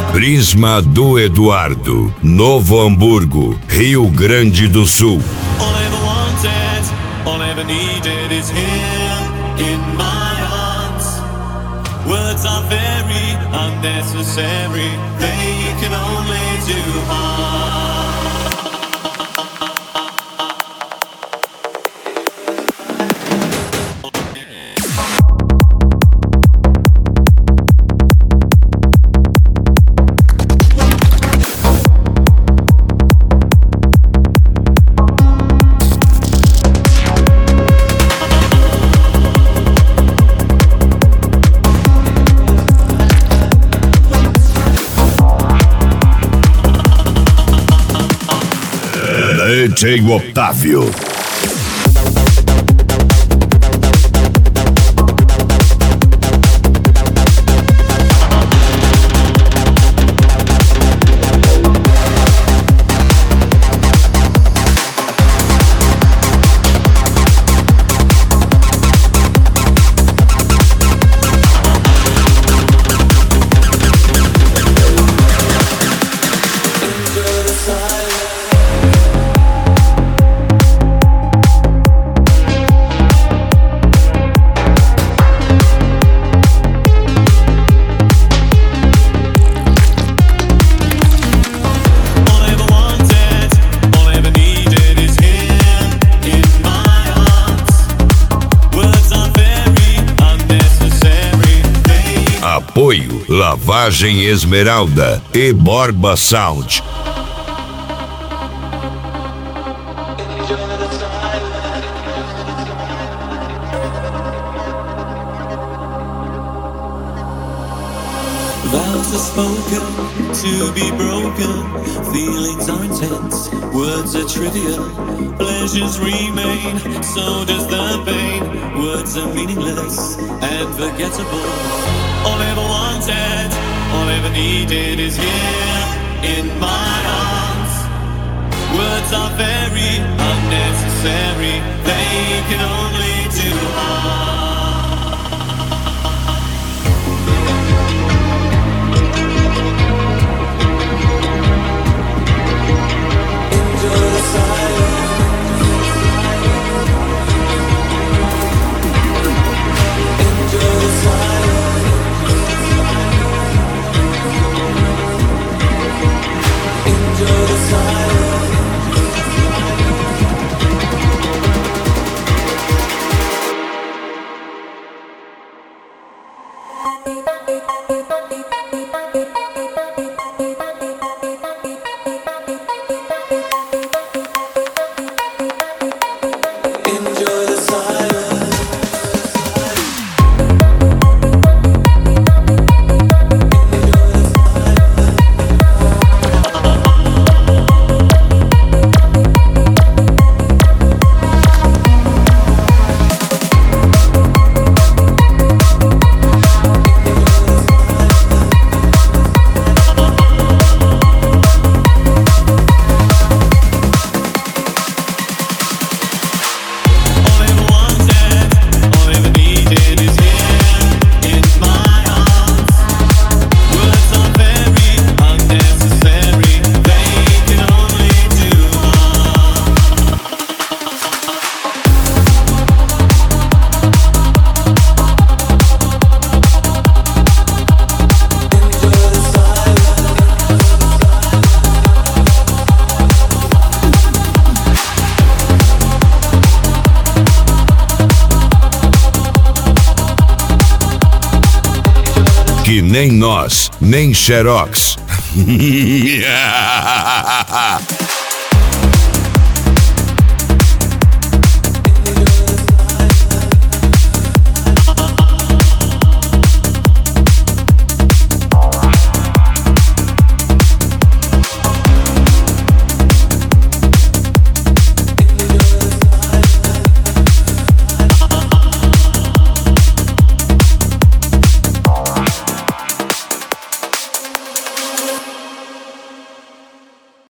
Prisma do Eduardo, Novo Hamburgo, Rio Grande do Sul. All I ever wanted, all I ever needed is here in my arms. Words are very unnecessary, they can only do harm. DJ Otávio. Apoio Lavagem Esmeralda e Borba Sound. Vows are spoken to be broken, feelings are intense, words are trivial, pleasures remain, so does the pain. Words are meaningless and forgettable. All I ever wanted, all I ever needed is here in my arms. Words are very unnecessary, they can only do harm. Que nem nós, nem Xerox.